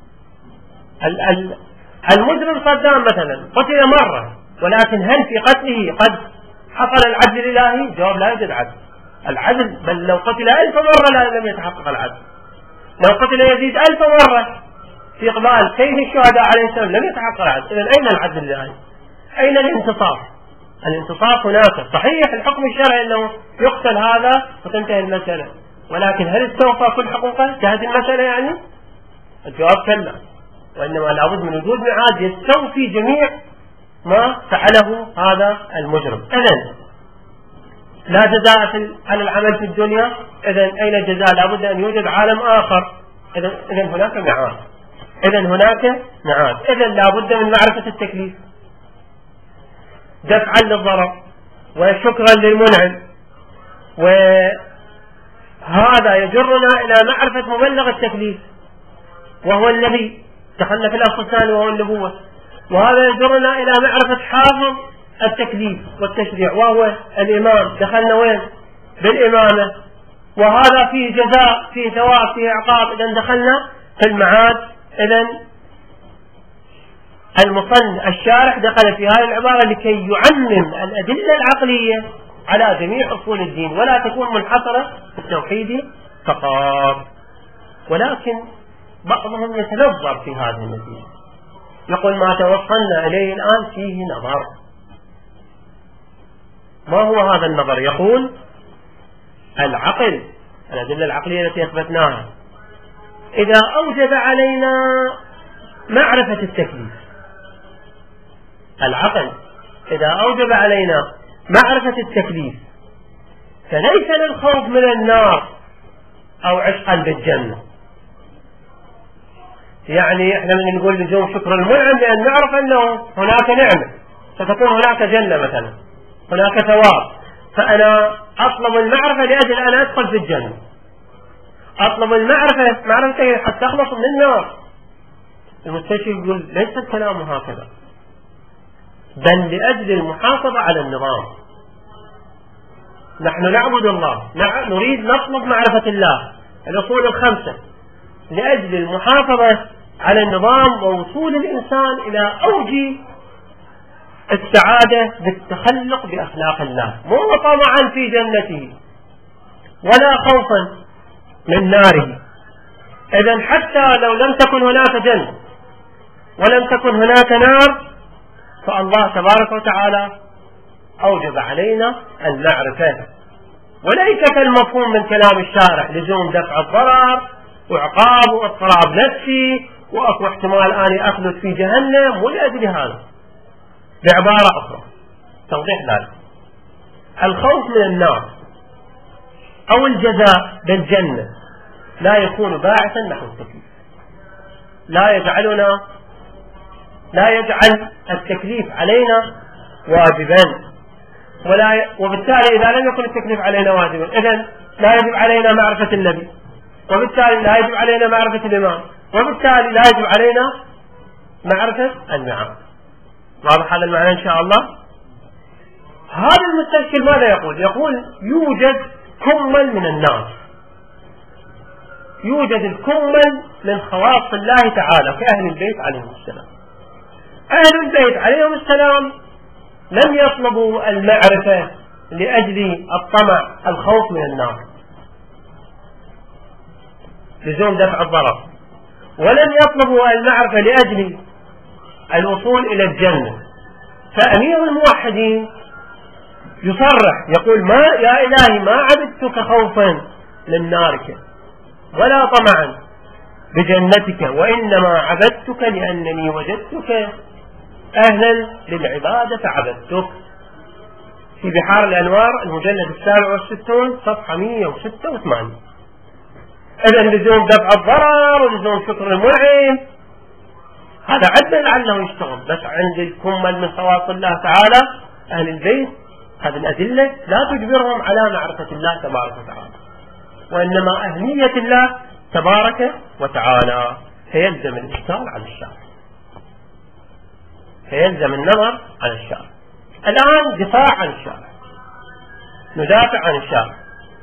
المجرم صدام مثلا قتل مرة، ولكن هل في قتله قد حصل العدل الإلهي؟ جواب لا يوجد عدل. العدل بل لو قتل 1000 مرة لم يتحقق العدل. لو قتل يزيد 1000 مرة في إقبال سيد الشهداء عليه السلام لم يتحقق العدل. إذن أين العدل الإلهي؟ أين الانتصاف؟ الانتصاف هناك. صحيح الحكم الشرعي أنه يقتل هذا وتنتهي المسألة، ولكن هل استوفى كل حقوقه؟ انتهت المسألة يعني؟ الجواب كلا، وإنما لابد من وجود معاد يستوفي جميع ما فعله هذا المجرم. إذن لا جزاء على العمل في الدنيا، إذن أين الجزاء؟ لابد أن يوجد عالم آخر. إذن هناك معاد. إذن لابد من معرفة التكليف دفعا للضرر وشكرا للمنعم، وهذا يجرنا إلى معرفة مبلغ التكليف وهو النبي، دخلنا في الأصل الثاني وهو النبوة. وهذا يجرنا إلى معرفة حافظ التكليف والتشريع وهو الإمام، دخلنا وين؟ بالإمامة. وهذا فيه جزاء، فيه ثواب، فيه عقاب، إذن دخلنا في المعاد. إذن الشارح دخل في هذه العبارة لكي يعمم الأدلة العقلية على جميع أصول الدين ولا تكون منحصرة في التوحيد فقط. ولكن بعضهم يتنظر في هذه النتيجة، يقول ما توصلنا إليه الآن فيه نظر. ما هو هذا النظر؟ يقول العقل، الأدلة العقلية التي أثبتناها إذا أوجب علينا معرفة التكليف، العقل إذا أوجب علينا معرفة التكليف فليس للخوف من النار أو عشقا بالجنة. يعني احنا من نقول لزوم شكر المنعم لأن نعرف أنه هناك نعمة ستكون هناك جنة مثلا، هناك ثواب، فأنا أطلب المعرفة لأجل أن أدخل في الجنة، أطلب المعرفة معرفة حتى أخلص من النار. المستشفى يقول ليس الكلام هكذا، بل لأجل المحافظة على النظام. نحن نعبد الله، نريد نطلب معرفة الله، الأصول الخمسة، لأجل المحافظة على النظام ووصول الإنسان إلى أوج السعادة بالتخلق بأخلاق الله، مو طمعا في جنته ولا خوفا من ناره. إذن حتى لو لم تكن هناك جنة ولم تكن هناك نار فالله تبارك وتعالى أوجب علينا المعرفة، وليس كالمفهوم من كلام الشارع لزوم دفع الضرر وعقاب واضطراب نفسي وأكو احتمال أني أخلد في جهنم، ولأجل هذا بعبارة أخرى توضيح ذلك. الخوف من النار أو الجزاء بالجنة لا يكون باعثا نحو التكليف، لا يجعل التكليف علينا واجبا، وبالتالي إذا لم يكن التكليف علينا واجبا إذن لا يجب علينا معرفة النبي، وبالتالي لا يجب علينا معرفة الإمام، وبالتالي لا يجب علينا معرفة المعاد. واضح هذا المعنى إن شاء الله؟ هذا المستشكل ماذا يقول؟ يقول يوجد كمل من الناس، يوجد الكمل من خواص الله تعالى كأهل البيت عليهم السلام. أهل البيت عليهم السلام لم يطلبوا المعرفة لأجل الطمع الخوف من النار لزوم دفع الضرر، ولم يطلبوا المعرفة لأجل الوصول إلى الجنة. فأمير الموحدين يصرح يقول يا إلهي ما عبدتك خوفا من نارك ولا طمعا بجنتك، وإنما عبدتك لأنني وجدتك أهلا للعبادة فعبدتك. في بحار الأنوار المجلد 67 صفحة 186. إذن لزوم دفع الضرر ولزوم شكر المنعم هذا عدل لعله يشتغل، بس عند الكمل من خواص الله تعالى أهل البيت هذه الأدلة لا تجبرهم على معرفة الله تبارك وتعالى، وإنما أهمية الله تبارك وتعالى فيلزم الإشكال على الشارع، فيلزم النظر على الشارع. الآن دفاع عن الشارع، ندافع عن الشارع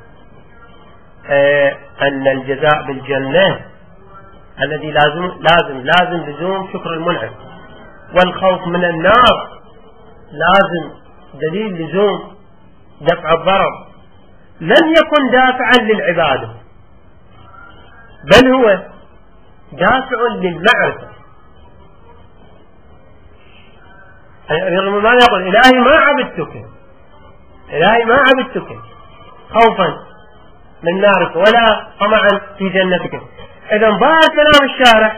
أن الجزاء بالجنة الذي لازم لزوم شكر المنعم، والخوف من النار لازم دليل لزوم دفع الضرر، لم يكن دافعا للعبادة بل هو دافع للمعرفة. ما يقول إلهي ما عبدتك خوفا من نارك ولا طمعا في جنتك. إذا ظاهر كلام الشارع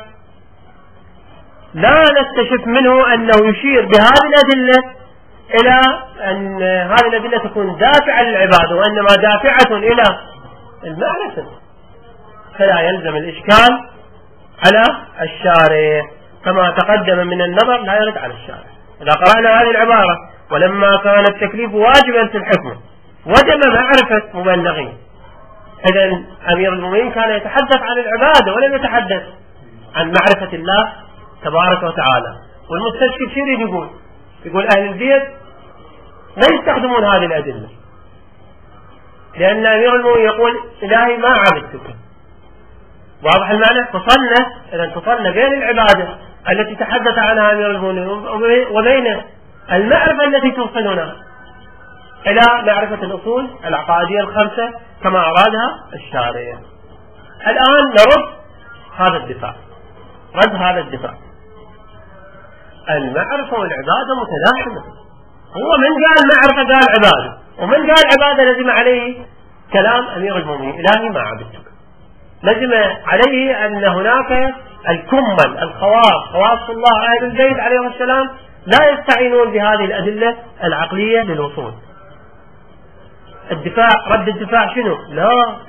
لا نستشف منه أنه يشير بهذه الأدلة إلى أن هذه الأدلة تكون دافعة للعبادة، وإنما دافعة إلى المعرفة، فلا يلزم الإشكال على الشارع كما تقدم من النظر لا يرد على الشارع. إذا قرأنا هذه العبارة ولما كان التكليف واجبا في الحكم وجب معرفة مبلغين، إذا أمير المؤمنين كان يتحدث عن العبادة ولم يتحدث عن معرفة الله تبارك وتعالى. والمستشكل شيء يقول أهل البيت لا يستخدمون هذه الأدلة، لأن أمير المؤمنين يقول إلهي ما عبدتك. واضح المعنى؟ إذا فصلنا بين العبادة التي تحدث عنها أمير المؤمنين وبين المعرفة التي توصلنا إلى معرفة الأصول العقائدية الخمسة كما أرادها الشارع. الآن نرد هذا الدفاع. رد هذا الدفاع: المعرفة والعبادة متلاحمة. هو من قال معرفة قال عبادة، ومن قال عبادة لزم عليه كلام أمير المؤمنين: إلهي ما عبدتك. لزم عليه أن هناك الكمل الخواص، خواص الله أهل البيت عليهم السلام، لا يستعينون بهذه الأدلة العقلية للوصول. الدفاع، رد الدفاع شنو؟ لا،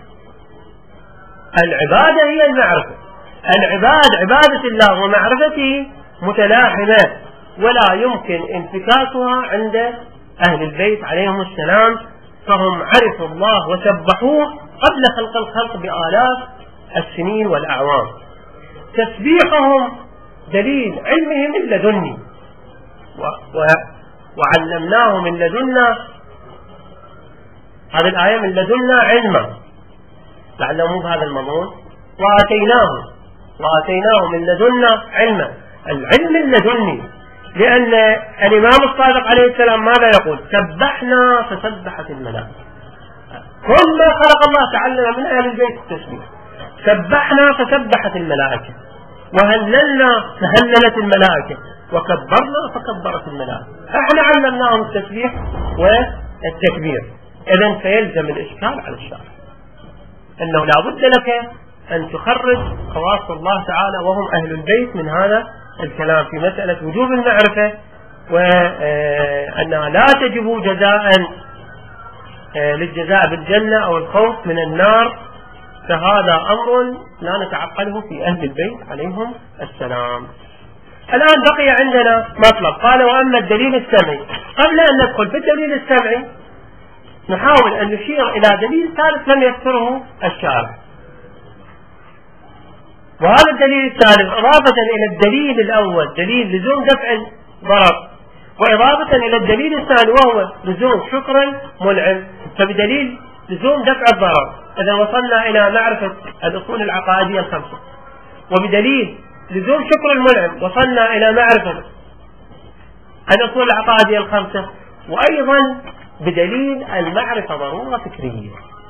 العبادة هي المعرفة. عبادة الله ومعرفته متلاحمة، ولا يمكن انفكاكها عند أهل البيت عليهم السلام، فهم عرفوا الله وسبحوه قبل خلق الخلق بآلاف السنين والأعوام. تسبيحهم دليل علمهم من لدني، وعلمناه من لدنا، هذه الآية من لدنا علما، لعله مو بهذا المضمون، وآتيناه من لدنا علما. العلم اللدني، لأن الإمام الصادق عليه السلام ماذا يقول؟ سبحنا فسبحت الملائكة. كل ما خلق الله تعلم من أهل البيت التسبيح. سبحنا فسبحت الملائكة، وهللنا فهللت الملائكة، وكبرنا فكبرت الملائكة. احنا علمناهم التسبيح والتكبير. إذن فيلزم الإشكال على الشارع أنه لا بد لك أن تخرج خواص الله تعالى وهم أهل البيت من هذا الكلام في مسألة وجوب المعرفة، وأنها لا تجب جزاء للجزاء بالجنة أو الخوف من النار، فهذا أمر لا نتعقله في أهل البيت عليهم السلام. الآن بقي عندنا مطلب، قال: وأما الدليل السمعي. قبل أن ندخل في الدليل السمعي نحاول أن نشير إلى دليل ثالث لم يذكره الشارع، وهذا الدليل الثالث إضافة إلى الدليل الأول دليل لزوم دفع الضرر، وإضافة إلى الدليل الثاني وهو لزوم شكر المنعم، فبدليل لزوم دفع الضرر إذا وصلنا إلى معرفة الأصول العقائدية الخمسة، وبدليل لزوم شكر المنعم وصلنا إلى معرفة الأصول العقائدية الخمسة، وأيضا بدليل المعرفة ضرورة فكرية،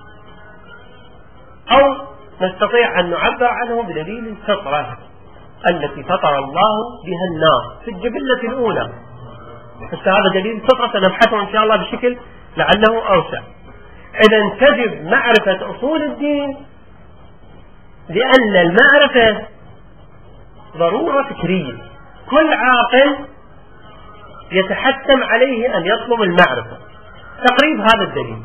أو نستطيع أن نعبر عنه بدليل الفطرة التي فطر الله بها الناس في الجبلة الأولى. هذا دليل الفطرة سنبحثه إن شاء الله بشكل لعله أوسع. إذن تجب معرفة أصول الدين لأن المعرفة ضرورة فكرية، كل عاقل يتحتم عليه أن يطلب المعرفة. تقريب هذا الدليل: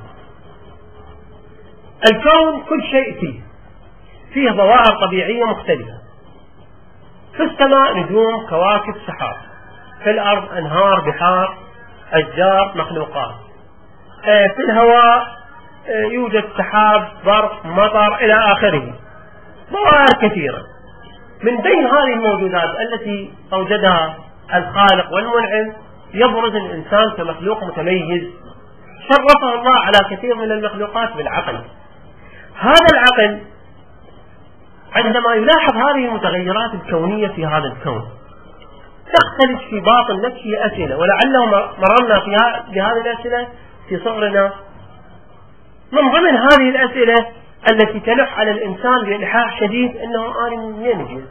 الكون كل شيء فيه ظواهر طبيعية مختلفة، في السماء نجوم، كواكب، سحاب، في الأرض أنهار، بحار، أشجار، مخلوقات، في الهواء يوجد سحاب، برق، مطر، إلى آخره، ظواهر كثيرة. من بين هذه الموجودات التي أوجدها الخالق والمنعم يبرز الإنسان كمخلوق متميز شرفه الله على كثير من المخلوقات بالعقل. هذا العقل عندما يلاحظ هذه المتغيرات الكونية في هذا الكون تختلف في باطن نفسه أسئلة، ولعله مررنا بهذه الأسئلة في صغرنا. من ضمن هذه الأسئلة التي تلح على الإنسان بإلحاح شديد: أنه آن من أين جئت؟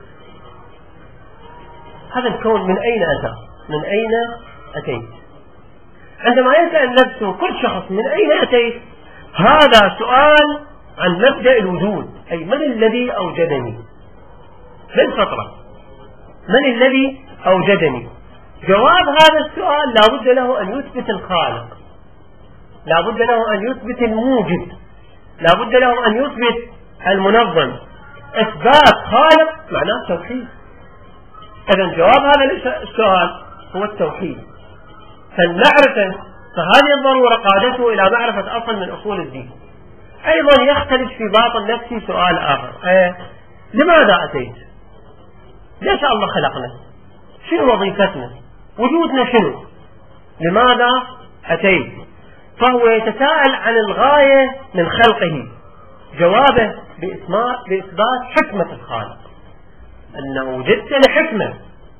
هذا الكون من أين أتى؟ من أين أتيت؟ عندما يسأل نفسه كل شخص من أين أتيت، هذا سؤال عن مبدأ الوجود، أي من الذي أوجدني؟ بالفطرة من الذي أوجدني؟ جواب هذا السؤال لا بد له أن يثبت الخالق، لا بد له أن يثبت الموجد، لا بد له أن يثبت المنظم. إثبات خالق معناه توحيد. إذن جواب هذا السؤال هو التوحيد. فالمعرفة فهذه الضرورة قادته إلى معرفة أصل من أصول الدين. أيضا يختلف في باطن نفسي سؤال آخر: لماذا أتيت؟ ليش الله خلقنا؟ شنو وظيفتنا؟ وجودنا شنو؟ لماذا أتيت؟ فهو يتساءل عن الغاية من خلقه. جوابه بإثبات حكمة الخالق، أنه وجدت لحكمة،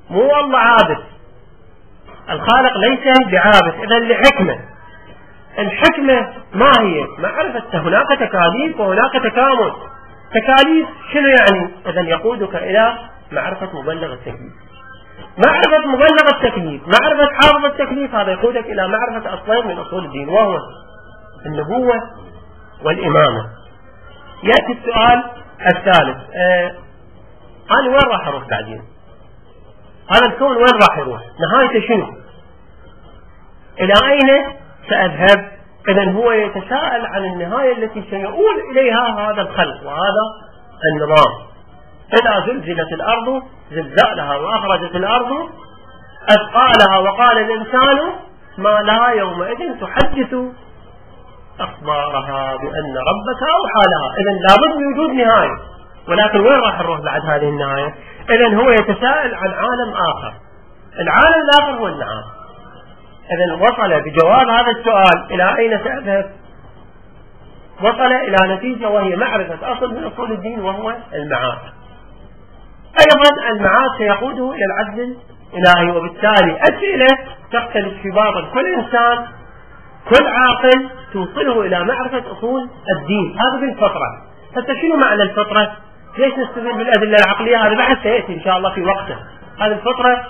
مو والله عابد. الخالق ليس بعابد، إذا لحكمة. الحكمة ما هي؟ معرفة هناك تكاليف وهناك تكامل. تكاليف شنو يعني؟ إذا يقودك إلى معرفة مبلغ التكليف. معرفة مبلغ التكليف، معرفة حافظ التكليف، هذا يقودك إلى معرفة أصلين من أصول الدين، وهو النبوة والإمامة. يأتي السؤال الثالث، أنا وين راح أروح بعدين؟ هذا الكون وين راح يروح؟ نهايته شنو؟ إلى أين سأذهب؟ إذن هو يتساءل عن النهاية التي سيؤول إليها هذا الخلق وهذا النظام. إذا زلزلت الأرض زلزالها وأخرجت الأرض أثقالها وقال الإنسان ما لها يومئذ تحدث أخبارها بأن ربك أوحى لها. إذن لابد من وجود نهاية، ولكن وين راح نروح بعد هذه النهاية؟ إذن هو يتساءل عن عالم آخر. العالم الآخر هو النعام. إذن وصل بجواب هذا السؤال إلى أين سأذهب؟ وصل إلى نتيجة، وهي معرفة أصل من أصول الدين، وهو المعاد. أيضا المعاد سيقوده إلى العدل الإلهي، وبالتالي أسئلة تختلف في باطن كل إنسان، كل عاقل توصله إلى معرفة أصول الدين. هذا بالفطرة. حتى شنو معنى الفطرة؟ ليش نستدل بالأدلة العقلية؟ هذا بحث سيأتي إن شاء الله في وقته. هذه الفطرة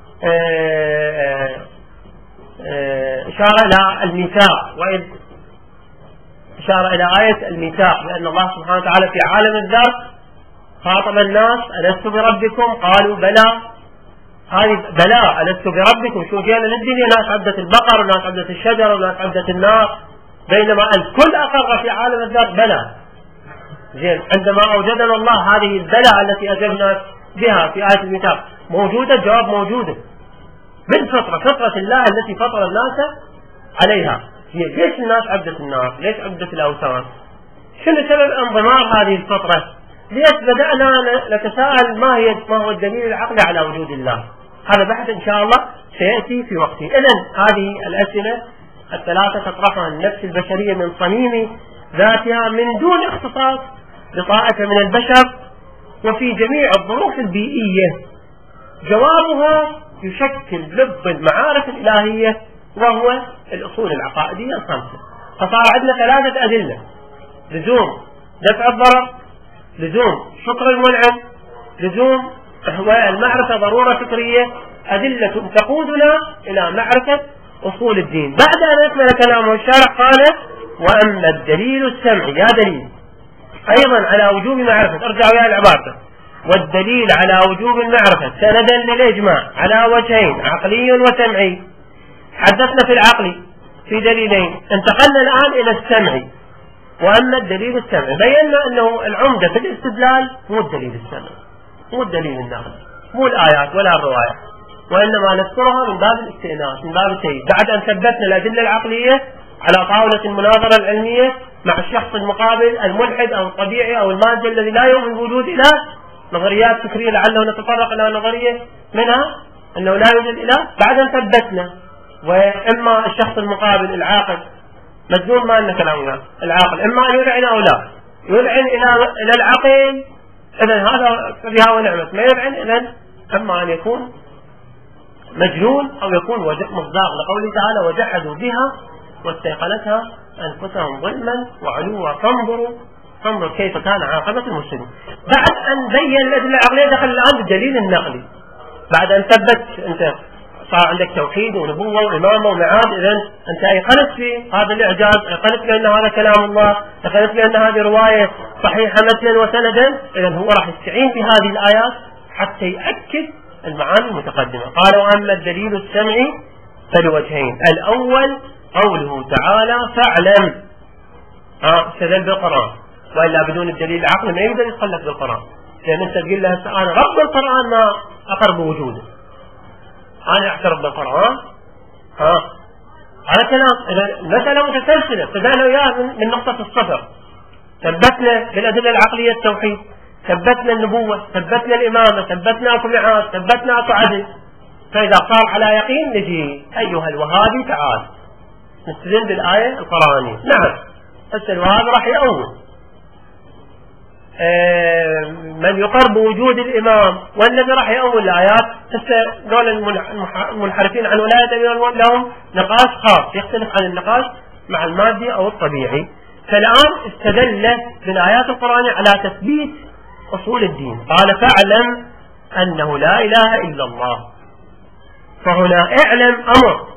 إشارة إلى الميثاق، وإذ إشارة إلى آية الميثاق، لأن الله سبحانه وتعالى في عالم الذر خاطب الناس: ألست بربكم؟ قالوا بلى. هذه بلى ألست بربكم، شو جينا للدنيا ناس عبدت البقر وناس عبدت الشجر وناس عبدت النار، بينما الكل أقر في عالم الذر بلى. زين، عندما أوجدنا الله هذه البلى التي أجبنا بها في آية الميثاق موجودة، الجواب موجودة بالفطرة، فطرة الله التي فطر الناس عليها. ليش الناس عبدت النار؟ ليش عبدت الأوثان؟ شنو سبب انضمار هذه الفطرة؟ ليش بدأنا نتساءل ما هو الدليل العقلي على وجود الله؟ هذا بحث إن شاء الله سيأتي في وقته. إذن هذه الأسئلة الثلاثة تطرحها النفس البشرية من صميم ذاتها من دون اختصاص بطاعة من البشر وفي جميع الظروف البيئية. جوابها يشكل لب المعارف الإلهية، وهو الأصول العقائدية الخمسة. فصار عندنا ثلاثة أدلة: لزوم دفع الضرر، لزوم شكر المنعم، لزوم المعرفة ضرورة فكرية. أدلة تقودنا إلى معرفة أصول الدين. بعد أن أكمل كلامه الشارع قال: وأما الدليل السمعي، يا دليل أيضا على وجوب معرفة، ارجعوا يا العبارة: والدليل على وجوب المعرفة سندا للإجماع على وجهين، عقلي وسمعي. حدثنا في العقل في دليلين، انتقلنا الآن إلى السمعي. وأما الدليل السمعي بينا أنه العمدة في الاستدلال مو الدليل السمعي، مو الدليل النقلي، مو الآيات ولا الروايات، وإنما نذكرها من باب الاستئناس، من باب التأييد، بعد أن ثبتنا الأدلة العقلية على طاولة المناظرة العلمية مع الشخص المقابل الملحد أو الطبيعي أو المادة الذي لا يؤمن بوجود إله. نظريات فكرية لعله نتطرق إلى نظرية منها أنه لا يوجد إله. بعد أن ثبتنا، وإما الشخص المقابل العاقل مجنون، ما لنا كلام العاقل، إما أن يلعن أو لا يلعن إلى العقل، إذن هذا بها ونعمة. ما يلعن إذن إما أن يكون مجنون أو يكون مصداق لقوله تعالى: وجحدوا بها واستيقنتها أنفسهم ظلما وعلوا فانظر كيف كان عاقبة المسلمين. بعد أن بين الأدلة العقلية دخل الآن بالدليل النقلي. بعد أن ثبت أنت صار عندك توحيد ونبوة وإمامة ومعاد، إذن أنت أيقنت في هذا الإعجاز، أيقنت بأن هذا كلام الله، أيقنت بأن هذه رواية صحيحة متنا وسندا. إذن هو راح يستعين بهذه الآيات حتى يأكد المعاني المتقدمة. قال: وأما الدليل السمعي فلوجهين. الأول قوله تعالى: فاعلم. استدل بالقرآن، وإلا بدون الدليل العقلي ما يقدر يتخلف بالقرآن. لأن أنت تقول له أنا رب القرآن ما أقر بوجوده، أنا أعترف بالقرآن. هذا كلام. المسألة متسلسلة، ابتدأنا وياه من نقطة الصفر. ثبتنا بالأدلة العقلية التوحيد، ثبتنا النبوة، ثبتنا الإمامة، ثبتنا أكو معاد، ثبتنا أكو عدل. فإذا صار على يقين نجي: أيها الوهابي تعال نستدل بالآية القرآنية. نعم، بس الوهابي راح يأول من يقر بوجود الإمام والذي راح يأول الآيات. هسه دول المنحرفين عن ولاية الإمام لهم نقاش خاص يختلف عن النقاش مع المادي أو الطبيعي. فالآن استدل بالآيات القرآنية على تثبيت أصول الدين. قال فاعلم أنه لا إله إلا الله. فهنا اعلم أمر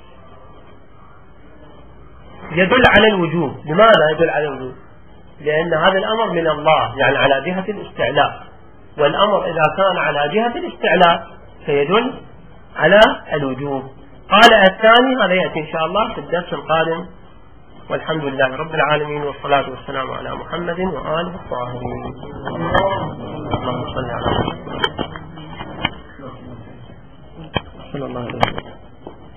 يدل على الوجوب. لماذا يدل على الوجوب؟ لأن هذا الأمر من الله، يعني على جهة الاستعلاء، والأمر إذا كان على جهة الاستعلاء فيدل على الوجوب. قال الثاني هذا يأتي إن شاء الله في الدرس القادم، والحمد لله رب العالمين، والصلاة والسلام على محمد وآله الطاهرين. اللهم صل على محمد صلى الله عليه وسلم.